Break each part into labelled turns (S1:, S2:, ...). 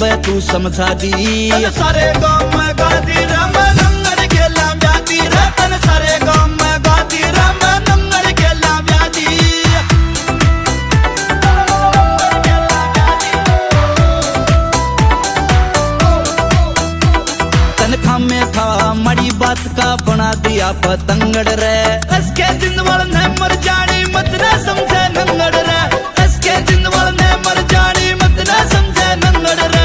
S1: बे तू समझा दी।
S2: सारे गाँव में गाती रे मैं नंगर गेला ब्याती रे, तन सारे गाँव में गाती रे मैं नंगर गेला ब्याती।
S1: तनखा में था मड़ी बात का बना दिया पतंगड़ रे।
S2: इसके जिंदवाल ने मर जानी मत ना समझे नंगड़ रे, इसके जिंदवाल ने मर जानी मत ना समझे नंगड़ रे।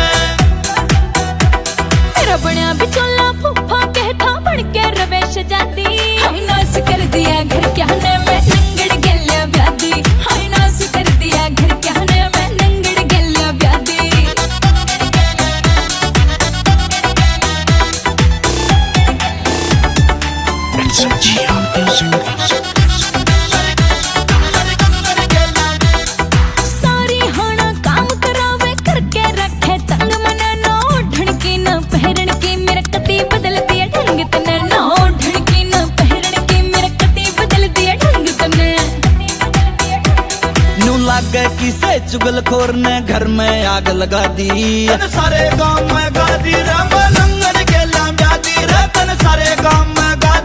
S3: तेरा बना बिचौला फूफा कहता बन के रवेश जाती, हाय नास कर दिया घर क्या ने मैं नंगड़ गेला ब्यादी, हाय नास कर दिया घर क्या ने मैं नंगड़ गेला ब्यादी। सारी हाना काम करावे करके रखे तंग मन ना ढणकी ना पहरन की मेरा कती बदल दिया ढंग तने, ना ढणकी ना पहरन की मेरा कती बदल दिया ढंग तने।
S1: नू लागे किसे चुगलखोर ने घर में आग लगा दी।
S2: तन सारे गाँव में गाती रे मैं नंगर गेला ब्याती रे, तन सारे गाँव में गाती